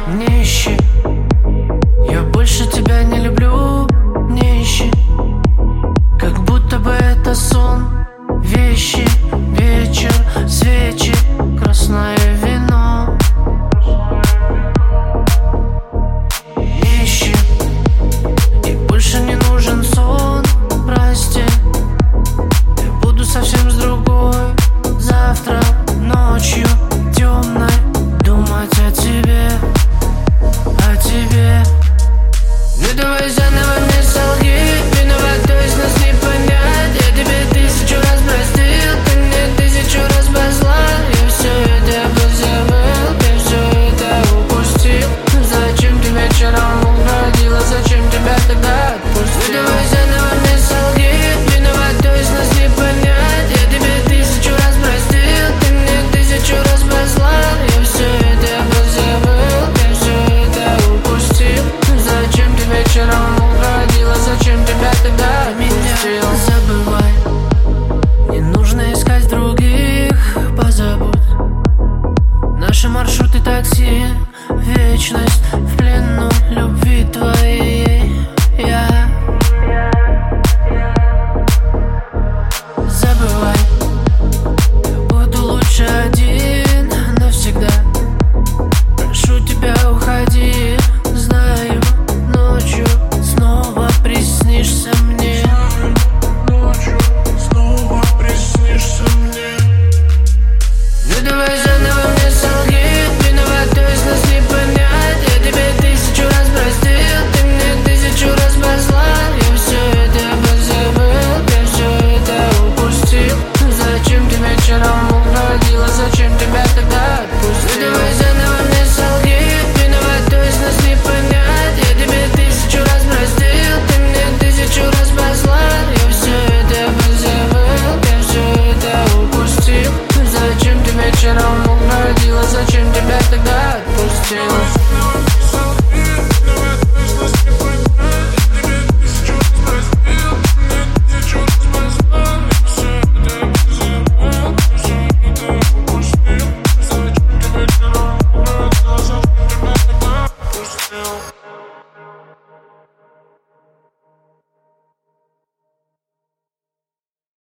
Не ищи, я больше тебя не люблю. Не ищи, как будто бы это сон. Вещи, вечер, свечи, красное вино. Ищи, и больше не нужен сон. Прости, я буду совсем с другой. Завтра ночью темной думать о тебе, о тебе. Ну давай заново мне солги, виноватой из нас не понять. Я тебе 1000 раз простил, ты мне 1000 раз послал. Я все это позабыл, я все это упустил. Зачем ты вечером уходила, зачем тебя тогда отпустил? Ну давай заново мне солги, виноватой из нас не понять. Я тебе 1000 раз простил, ты мне 1000 раз послал. Я все это позабыл, я все это упустил. Зачем ты вечером уходила, зачем тебя тогда отпустил? Забывай, не нужно искать других, позабудь наши маршруты такси. Вечность в плену любви твоей. Я